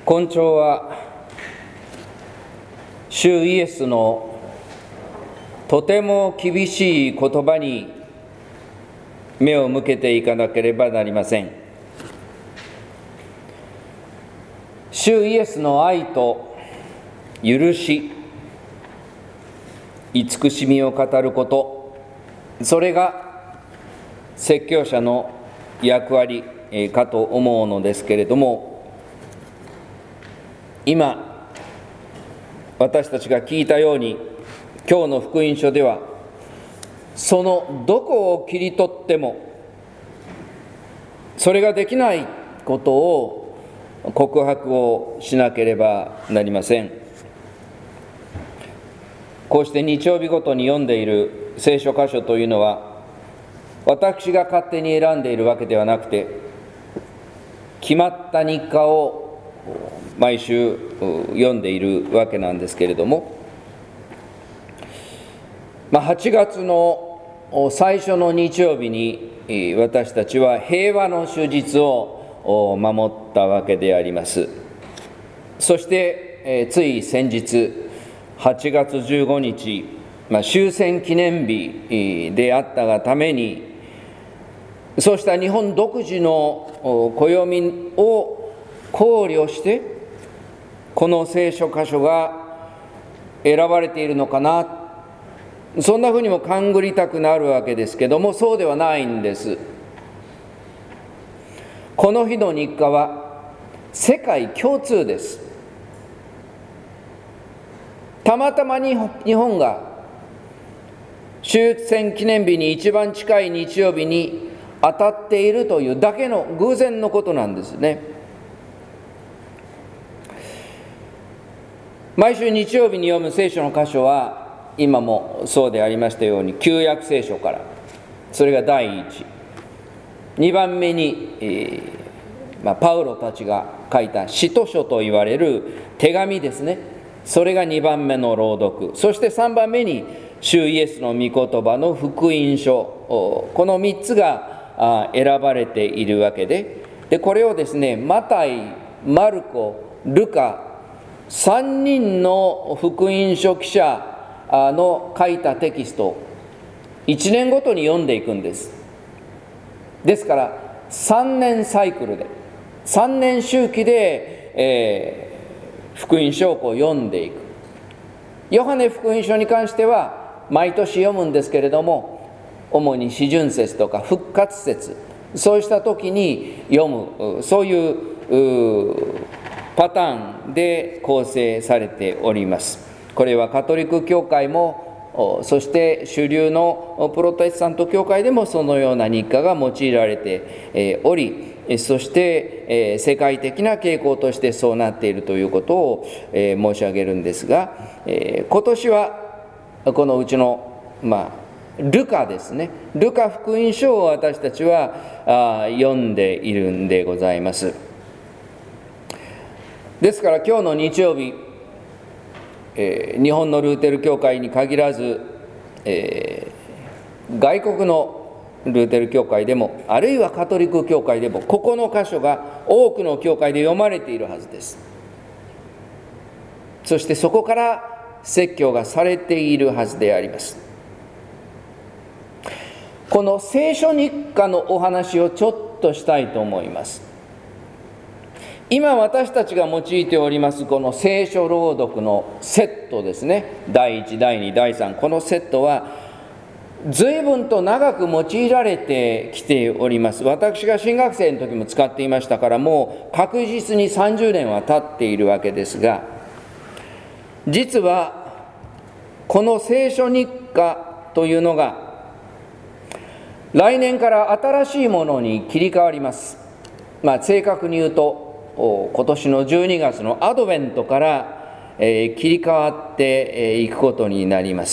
今朝は主イエスのとても厳しい言葉に目を向けていかなければなりません。主イエスの愛と許し、慈しみを語ること、それが説教者の役割かと思うのですけれども、今私たちが聞いたように、今日の福音書ではそのどこを切り取ってもそれができないことを告白をしなければなりません。こうして日曜日ごとに読んでいる聖書箇所というのは、私が勝手に選んでいるわけではなくて、決まった日課を毎週読んでいるわけなんですけれども、8月の最初の日曜日に私たちは平和の主日を守ったわけであります。そしてつい先日8月15日、終戦記念日であったがために、そうした日本独自の暦を考慮してこの聖書箇所が選ばれているのかな、そんなふうにも勘ぐりたくなるわけですけども、そうではないんです。この日の日課は世界共通です。たまたま日本が終戦記念日に一番近い日曜日に当たっているというだけの偶然のことなんですね。毎週日曜日に読む聖書の箇所は、今もそうでありましたように旧約聖書から、それが第一、2番目に、パウロたちが書いた使徒書といわれる手紙ですね、それが2番目の朗読、そして3番目に主イエスの御言葉の福音書、この3つが選ばれているわけで、これをですね、マタイ、マルコ、ルカ、3人の福音書記者の書いたテキストを1年ごとに読んでいくんです。ですから3年サイクルで、3年周期で、福音書を読んでいく。ヨハネ福音書に関しては毎年読むんですけれども、主に四旬節とか復活節、そうした時に読む、そういうパターンで構成されております。これはカトリック教会も、そして主流のプロテスタント教会でもそのような日課が用いられており、そして世界的な傾向としてそうなっているということを申し上げるんですが、今年はこのうちのルカですね、ルカ福音書を私たちは読んでいるんでございます。ですから今日の日曜日、日本のルーテル教会に限らず、外国のルーテル教会でも、あるいはカトリック教会でも、ここの箇所が多くの教会で読まれているはずです。そしてそこから説教がされているはずであります。この聖書日課のお話をちょっとしたいと思います。今私たちが用いておりますこの聖書朗読のセットですね、第1、第2、第3、このセットは随分と長く用いられてきております。私が新学生の時も使っていましたから、もう確実に30年は経っているわけですが、実はこの聖書日課というのが来年から新しいものに切り替わります。正確に言うと今年の12月のアドベントから切り替わっていくことになります。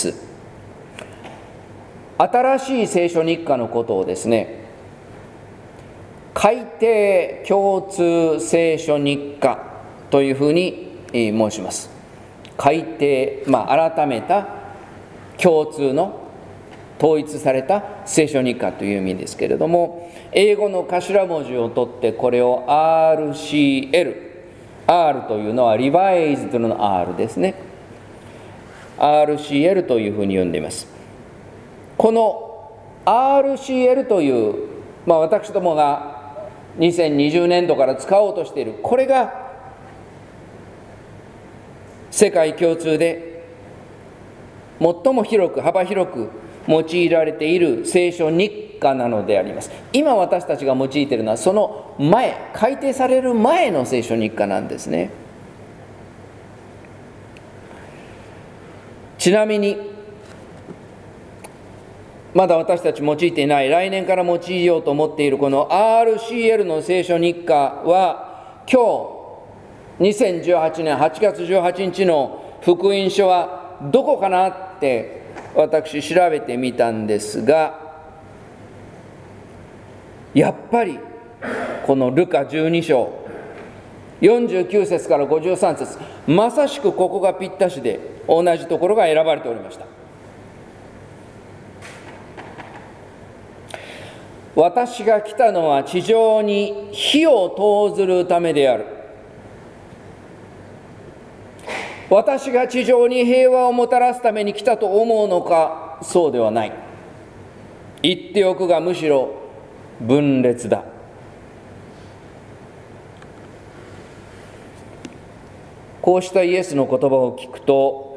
新しい聖書日課のことをですね、改訂共通聖書日課というふうに申します。改訂、改めた共通の統一された聖書日課という意味ですけれども、英語の頭文字を取ってこれを RCL、 R というのはリバイズドの R ですね。RCL というふうに呼んでいます。この RCL という、私どもが2020年度から使おうとしている、これが世界共通で最も広く幅広く用いられている聖書日課なのであります。今私たちが用いているのはその前、改訂される前の聖書日課なんですね。ちなみにまだ私たち用いていない、来年から用いようと思っているこの RCL の聖書日課は、今日2018年8月18日の福音書はどこかなって私調べてみたんですが、やっぱりこのルカ12章49節から53節、まさしくここがぴったしで同じところが選ばれておりました。私が来たのは地上に火を投ずるためである。私が地上に平和をもたらすために来たと思うのか、そうではない。言っておくが、むしろ分裂だ。こうしたイエスの言葉を聞くと、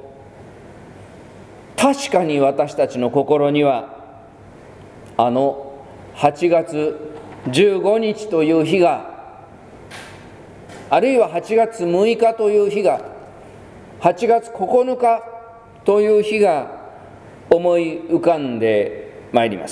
確かに私たちの心には8月15日という日が、あるいは8月6日という日が、8月9日という日が思い浮かんでまいります。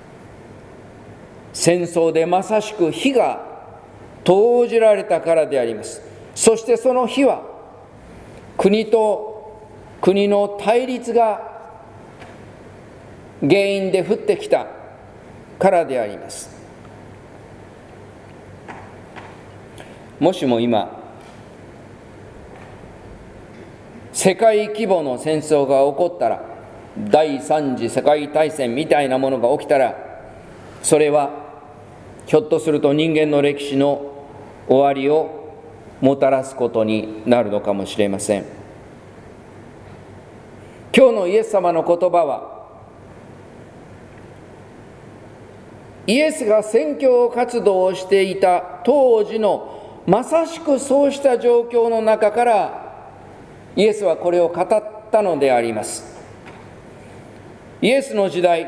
戦争でまさしく火が投じられたからであります。そしてその火は国と国の対立が原因で降ってきたからであります。もしも今世界規模の戦争が起こったら、第三次世界大戦みたいなものが起きたら、それはひょっとすると人間の歴史の終わりをもたらすことになるのかもしれません。今日のイエス様の言葉は、イエスが宣教活動をしていた当時のまさしくそうした状況の中からイエスはこれを語ったのであります。イエスの時代、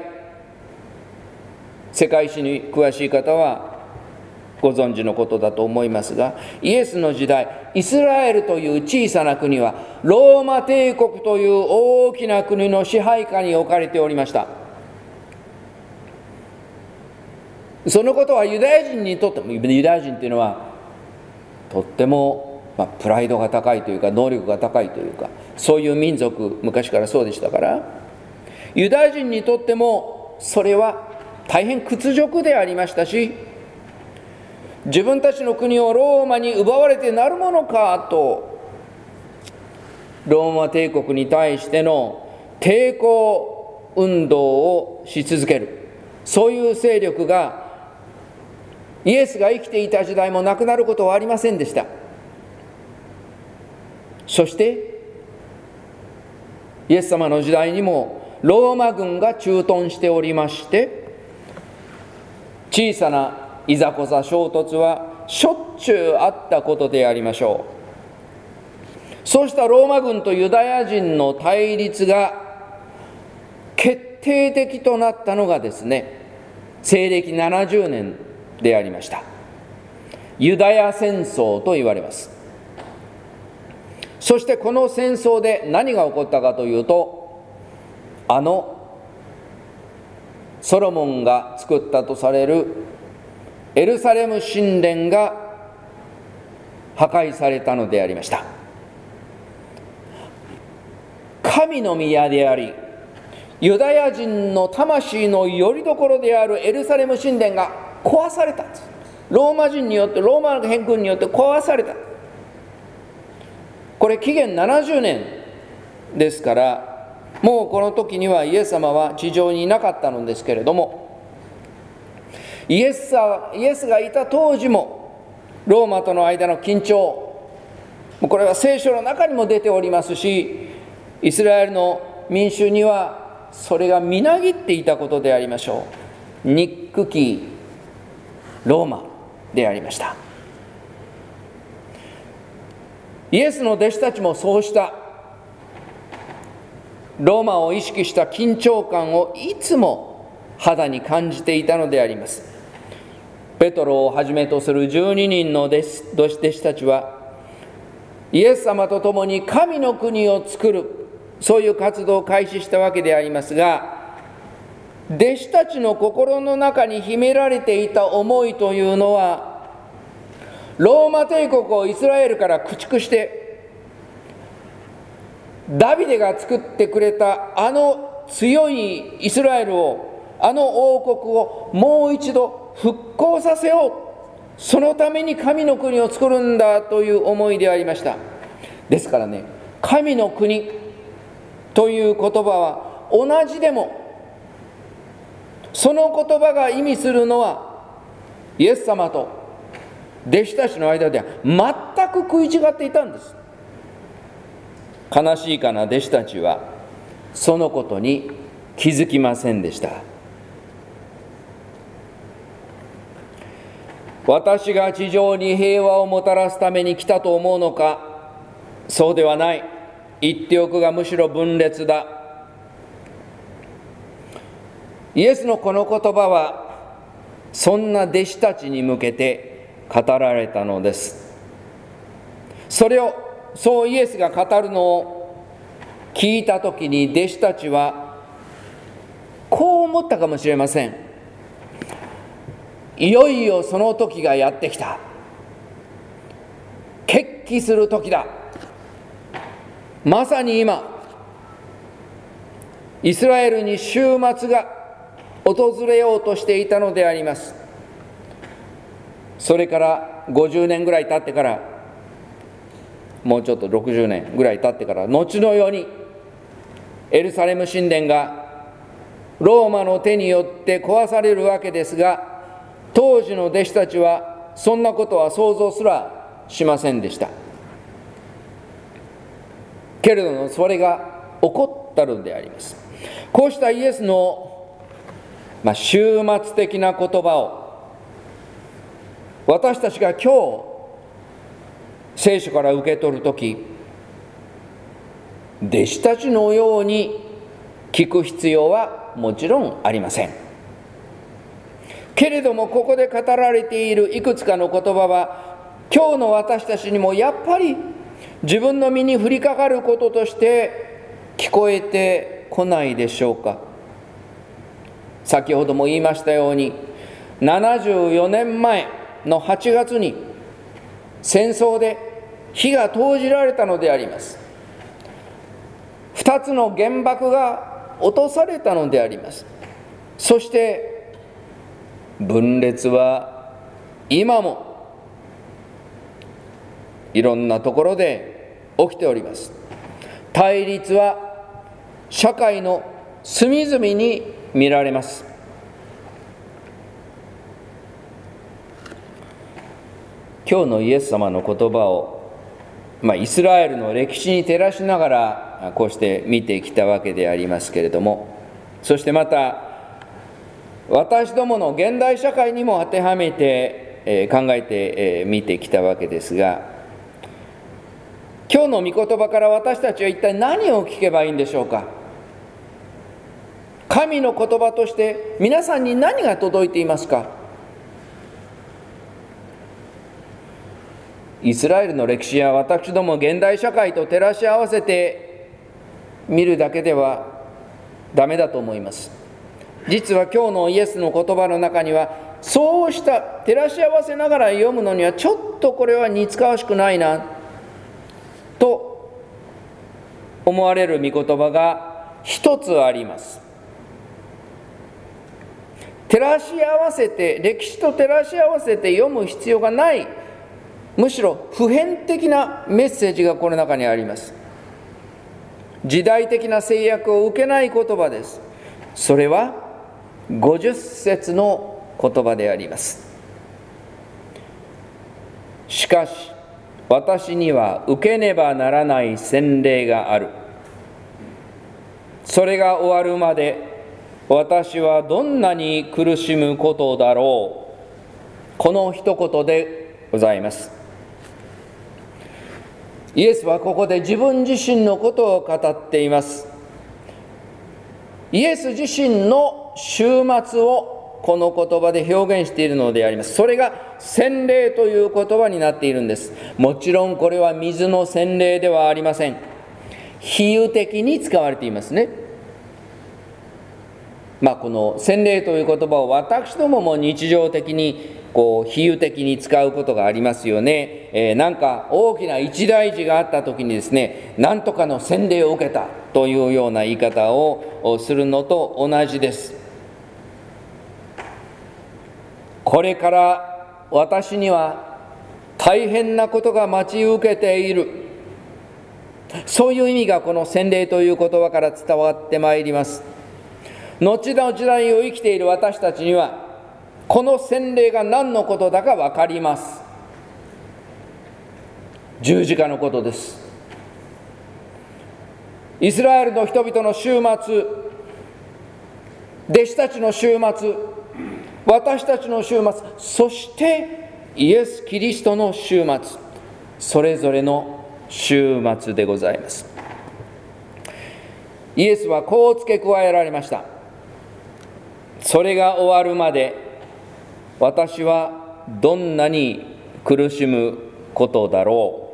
世界史に詳しい方はご存知のことだと思いますが、イエスの時代、イスラエルという小さな国はローマ帝国という大きな国の支配下に置かれておりました。そのことはユダヤ人にとっても、ユダヤ人というのはとってもプライドが高いというか、能力が高いというか、そういう民族、昔からそうでしたから、ユダヤ人にとってもそれは大変屈辱でありましたし、自分たちの国をローマに奪われてなるものかと、ローマ帝国に対しての抵抗運動をし続ける、そういう勢力がイエスが生きていた時代もなくなることはありませんでした。そしてイエス様の時代にもローマ軍が駐屯しておりまして、小さないざこざ衝突はしょっちゅうあったことでありましょう。そうしたローマ軍とユダヤ人の対立が決定的となったのがですね、西暦70年でありました。ユダヤ戦争と言われます。そしてこの戦争で何が起こったかというと、ソロモンが作ったとされるエルサレム神殿が破壊されたのでありました。神の宮であり、ユダヤ人の魂の拠り所であるエルサレム神殿が壊されたんです。ローマ人によって、ローマ返軍によって壊された。これ紀元70年ですから、もうこの時にはイエス様は地上にいなかったのですけれども、イエスがいた当時もローマとの間の緊張、 これは聖書の中にも出ておりますし、イスラエルの民衆にはそれがみなぎっていたことでありましょう。憎きローマでありました。イエスの弟子たちもそうしたローマを意識した緊張感をいつも肌に感じていたのであります。ペトロをはじめとする12人の弟子たちは、イエス様と共に神の国を作る、そういう活動を開始したわけでありますが、弟子たちの心の中に秘められていた思いというのは、ローマ帝国をイスラエルから駆逐して、ダビデが作ってくれたあの強いイスラエルを、あの王国をもう一度復興させよう、そのために神の国を作るんだという思いでありました。ですからね、神の国という言葉は同じでも、その言葉が意味するのはイエス様と弟子たちの間では全く食い違っていたんです。悲しいかな、弟子たちはそのことに気づきませんでした。私が地上に平和をもたらすために来たと思うのか。そうではない。言っておくがむしろ分裂だ。イエスのこの言葉はそんな弟子たちに向けて語られたのです。それをそうイエスが語るのを聞いたときに、弟子たちはこう思ったかもしれません。いよいよその時がやってきた。決起する時だ。まさに今、イスラエルに終末が訪れようとしていたのであります。それから50年ぐらい経ってから、もうちょっと60年ぐらい経ってから、後のようにエルサレム神殿がローマの手によって壊されるわけですが、当時の弟子たちはそんなことは想像すらしませんでした。けれどもそれが起こったのであります。こうしたイエスの、終末的な言葉を私たちが今日聖書から受け取るとき、弟子たちのように聞く必要はもちろんありません。けれどもここで語られているいくつかの言葉は、今日の私たちにもやっぱり自分の身に降りかかることとして聞こえてこないでしょうか。先ほども言いましたように、74年前の8月に戦争で火が投じられたのであります。2つの原爆が落とされたのであります。そして分裂は今もいろんなところで起きております。対立は社会の隅々に見られます。今日のイエス様の言葉を、イスラエルの歴史に照らしながらこうして見てきたわけでありますけれども、そしてまた私どもの現代社会にも当てはめて考えて見てきたわけですが、今日の御言葉から私たちは一体何を聞けばいいんでしょうか。神の言葉として皆さんに何が届いていますか。イスラエルの歴史や私ども現代社会と照らし合わせて見るだけではダメだと思います。実は今日のイエスの言葉の中には、そうした照らし合わせながら読むのにはちょっとこれは似つかわしくないなと思われる御言葉が一つあります。照らし合わせて、歴史と照らし合わせて読む必要がない、むしろ普遍的なメッセージがこの中にあります。時代的な制約を受けない言葉です。それは50節の言葉であります。しかし私には受けねばならない洗礼がある。それが終わるまで私はどんなに苦しむことだろう。この一言でございます。イエスはここで自分自身のことを語っています。イエス自身の終末をこの言葉で表現しているのであります。それが洗礼という言葉になっているんです。もちろんこれは水の洗礼ではありません。比喩的に使われていますね。この洗礼という言葉を私どもも日常的に比喩的に使うことがありますよね。なんか大きな一大事があった時にですね、なんとかの洗礼を受けたというような言い方をするのと同じです。これから私には大変なことが待ち受けている、そういう意味がこの洗礼という言葉から伝わってまいります。後の時代を生きている私たちにはこの洗礼が何のことだか分かります。十字架のことです。イスラエルの人々の終末、弟子たちの終末、私たちの終末、そしてイエス・キリストの終末、それぞれの終末でございます。イエスはこう付け加えられました。それが終わるまで私はどんなに苦しむことだろ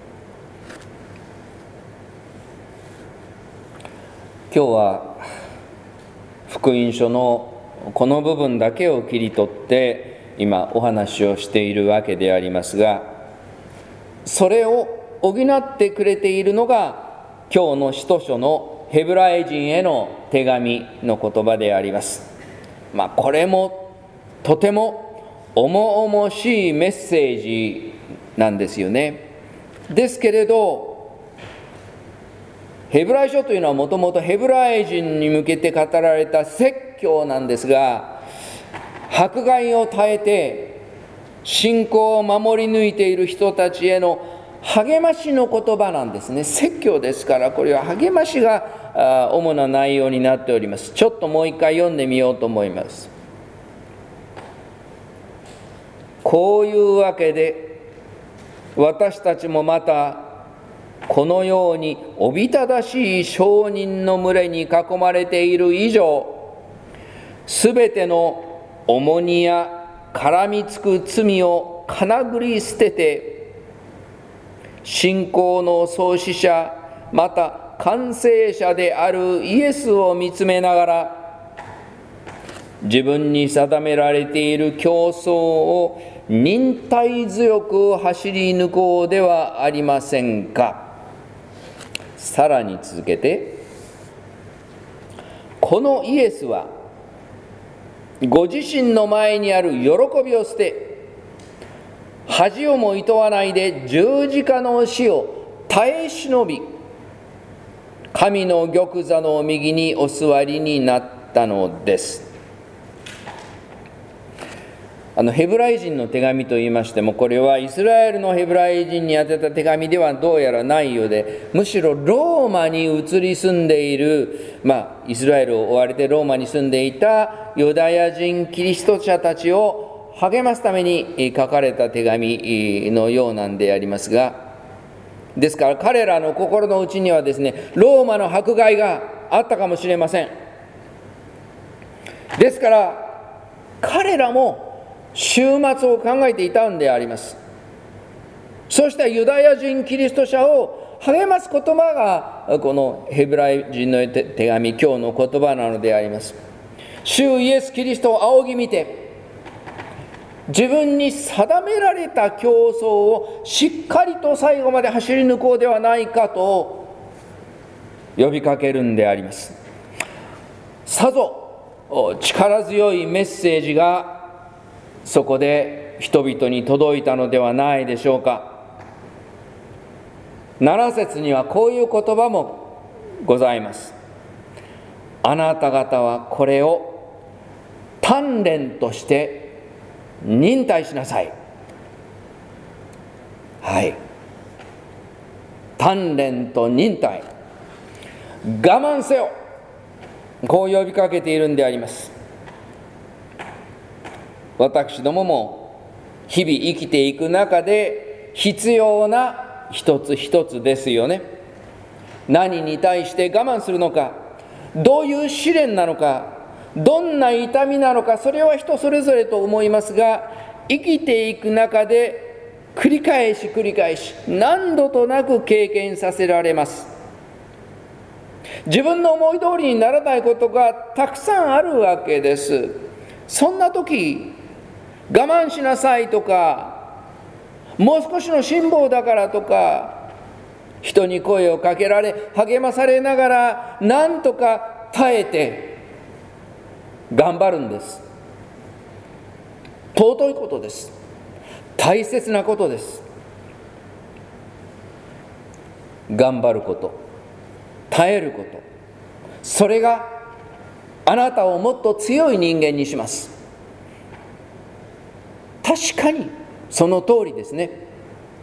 う。今日は福音書のこの部分だけを切り取って今お話をしているわけでありますが、それを補ってくれているのが今日の使徒書のヘブライ人への手紙の言葉であります。これもとても重々しいメッセージなんですよね。ですけれど、ヘブライ書というのはもともとヘブライ人に向けて語られた説教なんですが、迫害を耐えて信仰を守り抜いている人たちへの励ましの言葉なんですね。説教ですから、これは励ましが主な内容になっております。ちょっともう一回読んでみようと思います。こういうわけで私たちもまたこのようにおびただしい証人の群れに囲まれている以上、すべての重荷や絡みつく罪をかなぐり捨てて、信仰の創始者また完成者であるイエスを見つめながら、自分に定められている競争を忍耐強く走り抜こうではありませんか。さらに続けて、このイエスはご自身の前にある喜びを捨て、恥をもいとわないで十字架の死を耐え忍び、神の玉座の右にお座りになったのです。ヘブライ人の手紙といいましても、これはイスラエルのヘブライ人に宛てた手紙ではどうやらないようで、むしろローマに移り住んでいる、イスラエルを追われてローマに住んでいたユダヤ人キリスト者たちを励ますために書かれた手紙のようなんでありますが、ですから彼らの心の内にはですね、ローマの迫害があったかもしれません。ですから彼らも終末を考えていたんであります。そうしたユダヤ人キリスト者を励ます言葉がこのヘブライ人の手紙、今日の言葉なのであります。主イエスキリストを仰ぎ見て、自分に定められた競争をしっかりと最後まで走り抜こうではないかと呼びかけるんであります。さぞ力強いメッセージがそこで人々に届いたのではないでしょうか。7節にはこういう言葉もございます。あなた方はこれを鍛錬として忍耐しなさい。はい。 鍛錬と忍耐、我慢せよ、こう呼びかけているんであります。私どもも日々生きていく中で必要な一つ一つですよね。何に対して我慢するのか、どういう試練なのか、どんな痛みなのか、それは人それぞれと思いますが、生きていく中で繰り返し何度となく経験させられます。自分の思い通りにならないことがたくさんあるわけです。そんな時、我慢しなさいとか、もう少しの辛抱だからとか、人に声をかけられ励まされながらなんとか耐えて頑張るんです。尊いことです。大切なことです。頑張ること、耐えること、それがあなたをもっと強い人間にします。確かにその通りですね。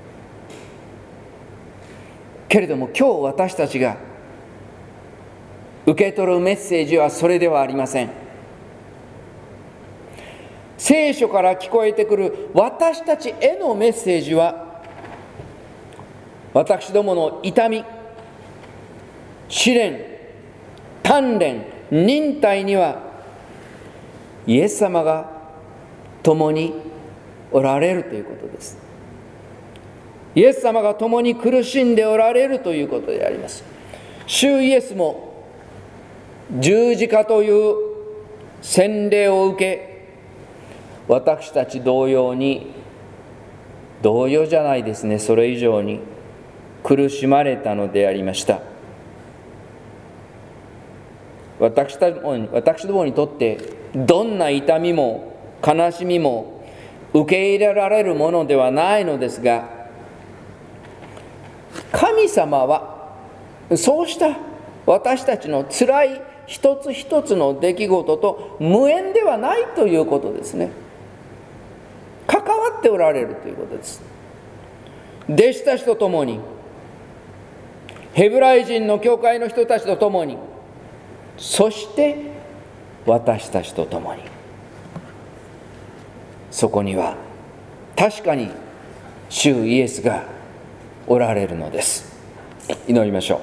けれども今日私たちが受け取るメッセージはそれではありません。聖書から聞こえてくる私たちへのメッセージは、私どもの痛み、試練、鍛錬、忍耐にはイエス様が共におられるということです。イエス様が共に苦しんでおられるということであります。主イエスも十字架という洗礼を受け、私たち同様じゃないですね、それ以上に苦しまれたのでありました。私どもにとってどんな痛みも悲しみも受け入れられるものではないのですが、神様はそうした私たちのつらい一つ一つの出来事と無縁ではないということですね。関わっておられるということです。弟子たちと共に、ヘブライ人の教会の人たちと共に、そして私たちと共に、そこには確かに主イエスがおられるのです。祈りましょ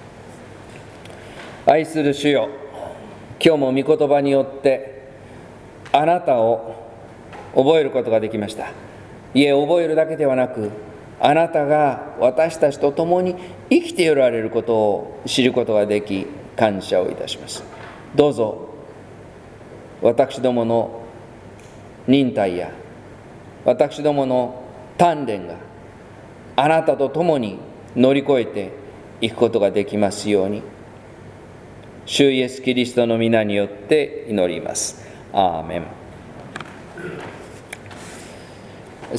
う。愛する主よ、今日も御言葉によってあなたを覚えることができました。いえ、覚えるだけではなく、あなたが私たちと共に生きておられることを知ることができ、感謝をいたします。どうぞ私どもの忍耐や私どもの鍛錬があなたと共に乗り越えていくことができますように、主イエスキリストの皆によって祈ります。アーメン。